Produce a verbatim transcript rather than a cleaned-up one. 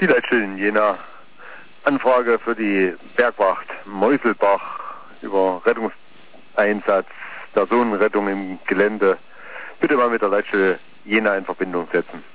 Die Leitstelle in Jena. Anfrage für die Bergwacht Meuselbach über Rettungseinsatz, Personenrettung im Gelände. Bitte mal mit der Leitstelle Jena in Verbindung setzen.